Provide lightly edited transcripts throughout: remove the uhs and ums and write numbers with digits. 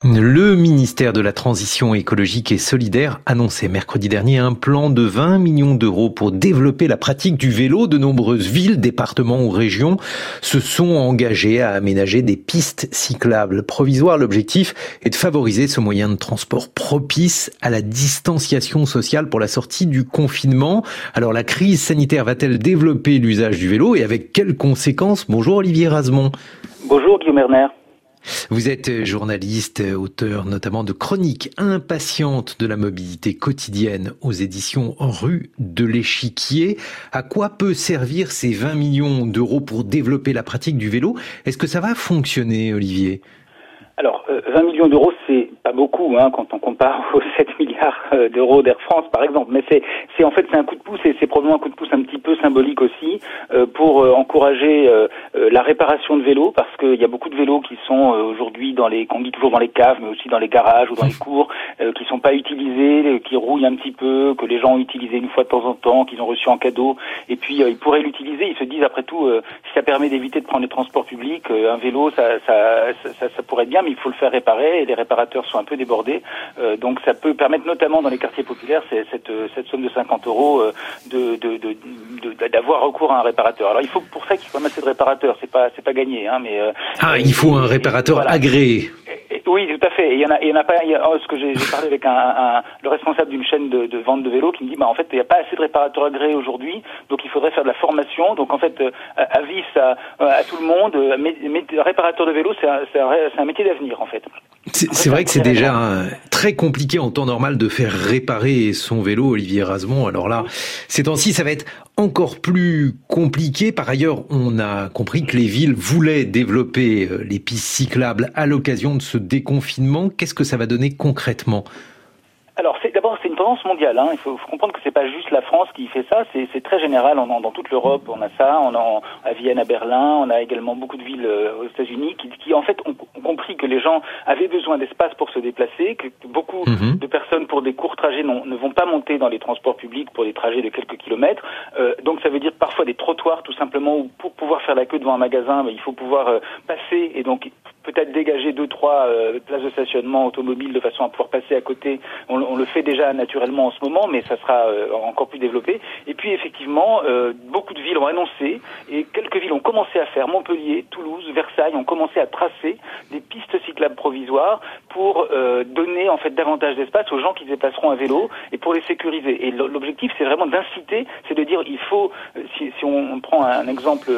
Le ministère de la Transition écologique et solidaire annonçait mercredi dernier un plan de 20 millions d'euros pour développer la pratique du vélo. De nombreuses villes, départements ou régions se sont engagées à aménager des pistes cyclables provisoires. L'objectif est de favoriser ce moyen de transport propice à la distanciation sociale pour la sortie du confinement. Alors la crise sanitaire va-t-elle développer l'usage du vélo et avec quelles conséquences? Bonjour Olivier Razemont. Bonjour Guillaume Erner. Vous êtes journaliste, auteur notamment de chroniques impatientes de la mobilité quotidienne aux éditions Rue de l'Échiquier. À quoi peut servir ces 20 millions d'euros pour développer la pratique du vélo? Est-ce que ça va fonctionner, Olivier? Alors, 20 millions d'euros, c'est pas beaucoup quand on compare aux 7 milliards d'euros d'Air France, par exemple. Mais c'est un coup de pouce, et c'est probablement un coup de pouce un petit peu symbolique aussi pour encourager la réparation de vélos, parce qu'il y a beaucoup de vélos qui sont aujourd'hui qu'on dit toujours dans les caves, mais aussi dans les garages ou dans les cours, qui sont pas utilisés, qui rouillent un petit peu, que les gens ont utilisé une fois de temps en temps, qu'ils ont reçu en cadeau, et puis ils pourraient l'utiliser. Ils se disent après tout, si ça permet d'éviter de prendre les transports publics, un vélo, ça pourrait être bien, mais il faut le faire réparer, et les réparateurs sont un peu débordés. Donc ça peut permettre, notamment dans les quartiers populaires, cette somme de 50 euros d'avoir recours à un réparateur. Alors il faut pour ça qu'il faut assez de réparateurs, c'est pas gagné, mais il faut un réparateur agréé. Oui, tout à fait. Et il y en a pas. Ce que j'ai parlé avec le responsable d'une chaîne de vente de vélos qui me dit, en fait, il n'y a pas assez de réparateurs agréés aujourd'hui, donc il faudrait faire de la formation. Donc en fait, avis à tout le monde, réparateur de vélos, c'est un métier d'avenir en fait. C'est vrai que c'est déjà très compliqué en temps normal de faire réparer son vélo, Olivier Razemont. Alors là, ces temps-ci, ça va être encore plus compliqué. Par ailleurs, on a compris que les villes voulaient développer les pistes cyclables à l'occasion de ce déconfinement. Qu'est-ce que ça va donner concrètement ? Alors, c'est une tendance mondiale. Il faut comprendre que c'est pas juste la France qui fait ça, c'est très général. Dans toute l'Europe, on a ça. On a à Vienne, à Berlin. On a également beaucoup de villes aux États-Unis qui en fait ont compris que les gens avaient besoin d'espace pour se déplacer, que beaucoup de personnes pour des courts trajets ne vont pas monter dans les transports publics pour des trajets de quelques kilomètres. Donc ça veut dire parfois des trottoirs tout simplement, où pour pouvoir faire la queue devant un magasin, il faut pouvoir passer, et donc peut-être dégager 2-3 places de stationnement automobile de façon à pouvoir passer à côté. On le fait déjà naturellement en ce moment, mais ça sera encore plus développé. Et puis effectivement, beaucoup de villes ont annoncé, et quelques villes ont commencé à faire. Montpellier, Toulouse, Versailles ont commencé à tracer des pistes cyclables provisoires pour donner en fait davantage d'espace aux gens qui se déplaceront à vélo et pour les sécuriser. Et l'objectif, c'est vraiment d'inciter, c'est de dire il faut, si on prend un exemple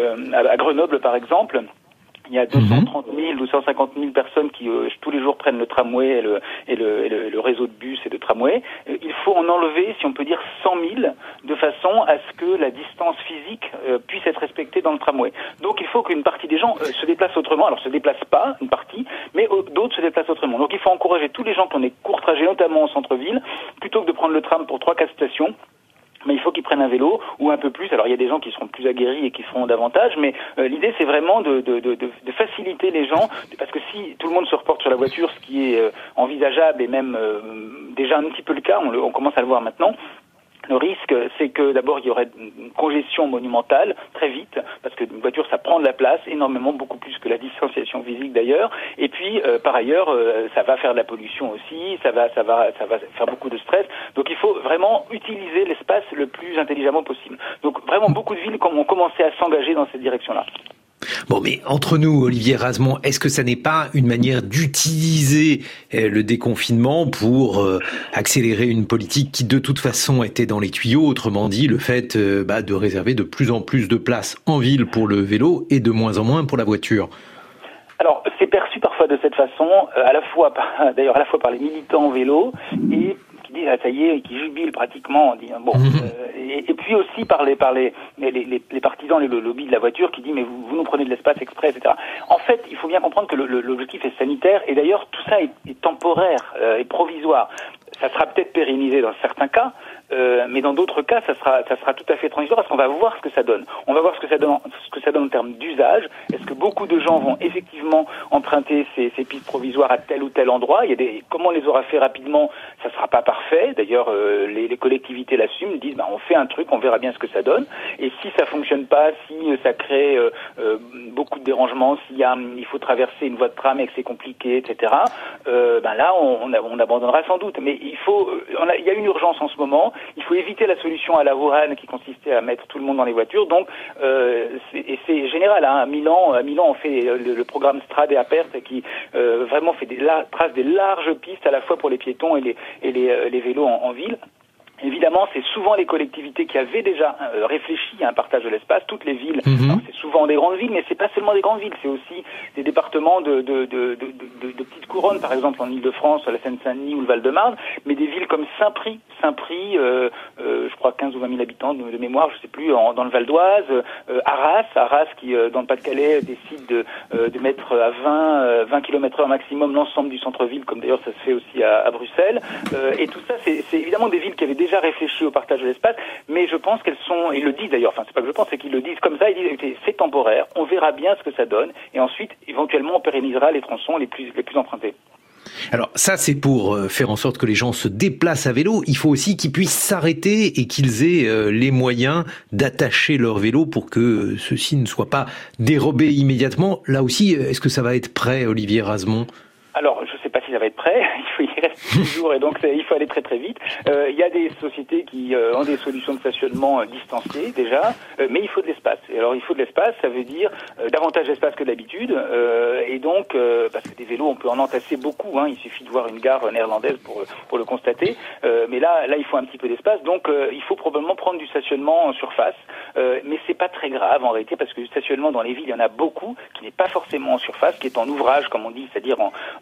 à Grenoble par exemple. Il y a 230 000, 250 000 personnes qui tous les jours prennent le tramway et le réseau de bus et de tramway. Il faut en enlever, si on peut dire, 100 000 de façon à ce que la distance physique puisse être respectée dans le tramway. Donc il faut qu'une partie des gens se déplacent autrement. Alors se déplacent pas, une partie, mais d'autres se déplacent autrement. Donc il faut encourager tous les gens qui ont des courts trajets, notamment au centre-ville, plutôt que de prendre le tram pour 3-4 stations. Mais il faut qu'ils prennent un vélo ou un peu plus. Alors il y a des gens qui seront plus aguerris et qui feront davantage, mais l'idée c'est vraiment de faciliter les gens, parce que si tout le monde se reporte sur la voiture, ce qui est envisageable et même déjà un petit peu le cas, on commence à le voir maintenant. Le risque, c'est que d'abord il y aurait une congestion monumentale très vite, parce que une voiture ça prend de la place énormément, beaucoup plus que la distanciation physique d'ailleurs. Et puis par ailleurs, ça va faire de la pollution aussi, ça va faire beaucoup de stress. Donc il faut vraiment utiliser l'espace le plus intelligemment possible. Donc vraiment beaucoup de villes ont commencé à s'engager dans cette direction-là. Bon, mais entre nous, Olivier Razemont, est-ce que ça n'est pas une manière d'utiliser le déconfinement pour accélérer une politique qui de toute façon était dans les tuyaux? Autrement dit, le fait de réserver de plus en plus de places en ville pour le vélo et de moins en moins pour la voiture. Alors, c'est perçu parfois de cette façon, à la fois par les militants vélo et qui disent ça y est, qui jubilent pratiquement en disant et puis aussi par les partisans, le lobby de la voiture qui dit mais vous nous prenez de l'espace exprès, etc. En fait, il faut bien comprendre que l'objectif est sanitaire, et d'ailleurs tout ça est temporaire et provisoire. Ça sera peut-être pérennisé dans certains cas, mais dans d'autres cas, ça sera tout à fait transitoire parce qu'on va voir ce que ça donne. On va voir ce que ça donne en termes d'usage. Est-ce que beaucoup de gens vont effectivement emprunter ces pistes provisoires à tel ou tel endroit? Comment on les aura fait rapidement, ça sera pas parfait. D'ailleurs, les collectivités l'assument, disent, on fait un truc, on verra bien ce que ça donne. Et si ça fonctionne pas, si ça crée beaucoup de dérangements, il faut traverser une voie de tram et que c'est compliqué, etc. Là, on abandonnera sans doute. Mais il y a une urgence en ce moment. Il faut éviter la solution à la Wuhan qui consistait à mettre tout le monde dans les voitures. Donc, c'est général. À Milan, on fait le programme Strade Aperte qui vraiment trace des larges pistes à la fois pour les piétons et les vélos en ville. Évidemment, c'est souvent les collectivités qui avaient déjà réfléchi à un partage de l'espace. Toutes les villes, alors c'est souvent des grandes villes, mais c'est pas seulement des grandes villes, c'est aussi des départements de petites couronnes, par exemple en Île-de-France, la Seine-Saint-Denis ou le Val-de-Marne, mais des villes comme Saint-Prix, je crois 15 ou 20 000 habitants de mémoire, je sais plus, dans le Val d'Oise, Arras qui dans le Pas-de-Calais décide de mettre à 20 km/h maximum l'ensemble du centre-ville, comme d'ailleurs ça se fait aussi à Bruxelles. Et tout ça, c'est évidemment des villes qui avaient déjà réfléchi au partage de l'espace, mais je pense ils le disent d'ailleurs, enfin c'est pas que je pense, c'est qu'ils le disent comme ça, ils disent écoutez, c'est temporaire, on verra bien ce que ça donne, et ensuite, éventuellement, on pérennisera les tronçons les plus empruntés. Alors ça, c'est pour faire en sorte que les gens se déplacent à vélo. Il faut aussi qu'ils puissent s'arrêter et qu'ils aient les moyens d'attacher leur vélo pour que ceux-ci ne soient pas dérobés immédiatement. Là aussi, est-ce que ça va être prêt, Olivier Razemont ? Alors, je ne sais pas si ça va être prêt, il reste 6 jours et donc il faut aller très très vite. Il y a des sociétés qui ont des solutions de stationnement distanciées déjà, mais il faut de l'espace. Et alors il faut de l'espace, ça veut dire davantage d'espace que d'habitude, et donc parce que des vélos on peut en entasser beaucoup, il suffit de voir une gare néerlandaise pour le constater, mais là il faut un petit peu d'espace, donc il faut probablement prendre du stationnement en surface, mais c'est pas très grave en réalité parce que du stationnement dans les villes il y en a beaucoup qui n'est pas forcément en surface, qui est en ouvrage comme on dit, c'est-à-dire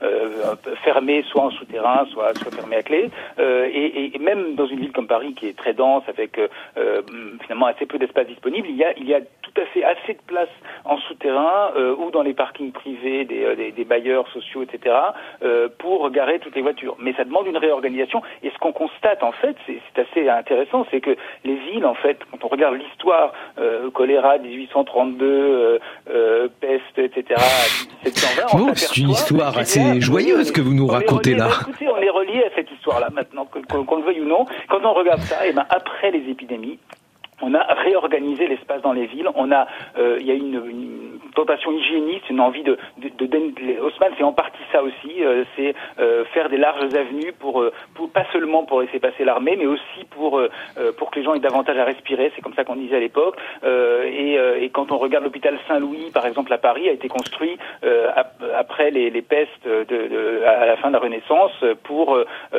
fermé soit en souterrain, soit fermé à clé, et même dans une ville comme Paris qui est très dense avec finalement assez peu d'espace disponible, il y a tout à fait assez de place en souterrain ou dans les parkings privés des bailleurs sociaux, etc. Pour garer toutes les voitures. Mais ça demande une réorganisation. Et ce qu'on constate en fait, c'est assez intéressant, c'est que les villes en fait, quand on regarde l'histoire, choléra 1832, peste, etc. 1720. Non, c'est une histoire assez joyeuse que vous nous racontez là. Écoutez, on est relié à cette histoire-là maintenant, qu'on le veuille ou non. Quand on regarde ça, après les épidémies, on a réorganisé l'espace dans les villes. Il y a une tentation hygiéniste, une envie Haussmann, c'est en partie ça aussi. C'est faire des larges avenues pour pas seulement pour laisser passer l'armée, mais aussi pour que les gens aient davantage à respirer. C'est comme ça qu'on disait à l'époque. Et quand on regarde l'hôpital Saint-Louis, par exemple à Paris, a été construit après les pestes à la fin de la Renaissance pour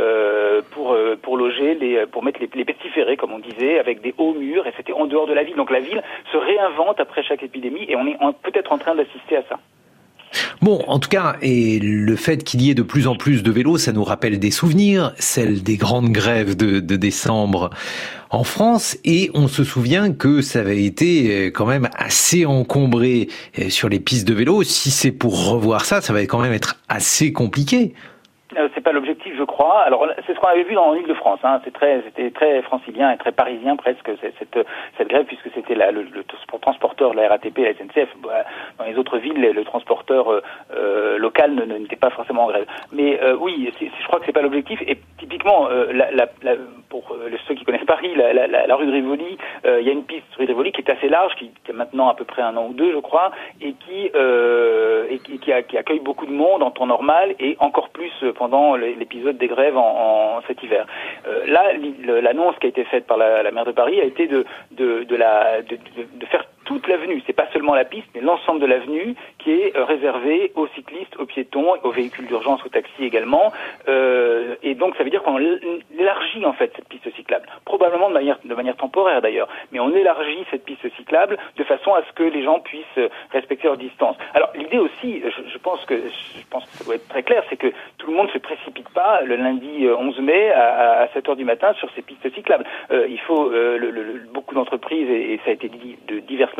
loger pour mettre les pestiférés, comme on disait, avec des hauts murs. Et c'était en dehors de la ville. Donc la ville se réinvente après chaque épidémie et on est peut-être en train d'assister à ça. Bon, en tout cas, et le fait qu'il y ait de plus en plus de vélos, ça nous rappelle des souvenirs, celles des grandes grèves de décembre en France, et on se souvient que ça avait été quand même assez encombré sur les pistes de vélo. Si c'est pour revoir ça, ça va quand même être assez compliqué. C'est pas l'objectif, je crois. Alors, c'est ce qu'on avait vu dans l'Île-de-France. C'était très francilien et très parisien presque cette grève, puisque c'était le transporteur de la RATP, la SNCF. Dans les autres villes, le transporteur local n'était pas forcément en grève. Mais oui, je crois que c'est pas l'objectif. Et typiquement, pour ceux qui connaissent Paris, la rue de Rivoli, il y a une piste rue de Rivoli qui est assez large, qui a maintenant à peu près 1 an ou 2, je crois, et qui accueille beaucoup de monde en temps normal et encore plus pendant l'épisode des grèves en cet hiver. Là, l'annonce qui a été faite par la maire de Paris a été de faire toute l'avenue, c'est pas seulement la piste, mais l'ensemble de l'avenue qui est réservée aux cyclistes, aux piétons, aux véhicules d'urgence, aux taxis également. Et donc ça veut dire qu'on élargit en fait cette piste cyclable, probablement de manière temporaire d'ailleurs, mais on élargit cette piste cyclable de façon à ce que les gens puissent respecter leur distance. Alors l'idée aussi, je pense que ça doit être très clair, c'est que tout le monde ne se précipite pas le lundi 11 mai à 7h du matin sur ces pistes cyclables. Il faut beaucoup d'entreprises, et ça a été dit de diverses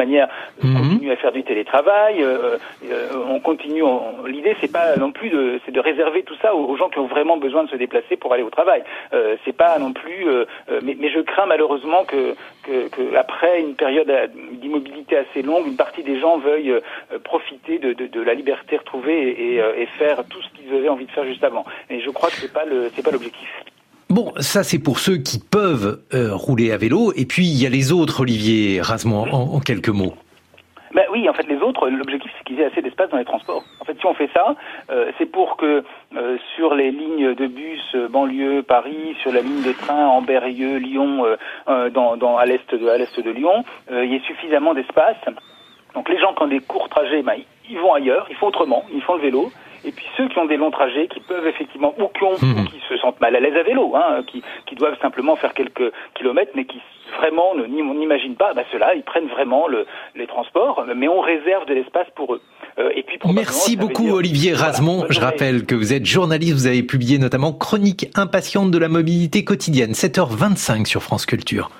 manière continue à faire du télétravail, on continue. L'idée, c'est pas non plus c'est de réserver tout ça aux gens qui ont vraiment besoin de se déplacer pour aller au travail. C'est pas non plus. Mais je crains malheureusement que après une période d'immobilité assez longue, une partie des gens veuillent profiter de la liberté retrouvée et faire tout ce qu'ils avaient envie de faire juste avant. Et je crois que c'est pas l'objectif. Bon, ça c'est pour ceux qui peuvent rouler à vélo, et puis il y a les autres, Olivier Rasement, en quelques mots. Ben oui, en fait, les autres, l'objectif, c'est qu'ils aient assez d'espace dans les transports. En fait, si on fait ça, c'est pour que sur les lignes de bus banlieue Paris, sur la ligne de train Ambérieu, Lyon, à l'est de Lyon, il y ait suffisamment d'espace. Donc les gens qui ont des courts trajets, ils vont ailleurs, ils font autrement, ils font le vélo. Et puis ceux qui ont des longs trajets, qui peuvent effectivement, ou qui se sentent mal à l'aise à vélo, qui doivent simplement faire quelques kilomètres, mais qui vraiment on n'imagine pas, ceux-là, ils prennent vraiment les transports, mais on réserve de l'espace pour eux. Et puis merci beaucoup Olivier Rasement. Je rappelle que vous êtes journaliste, vous avez publié notamment Chronique impatiente de la mobilité quotidienne, 7h25 sur France Culture.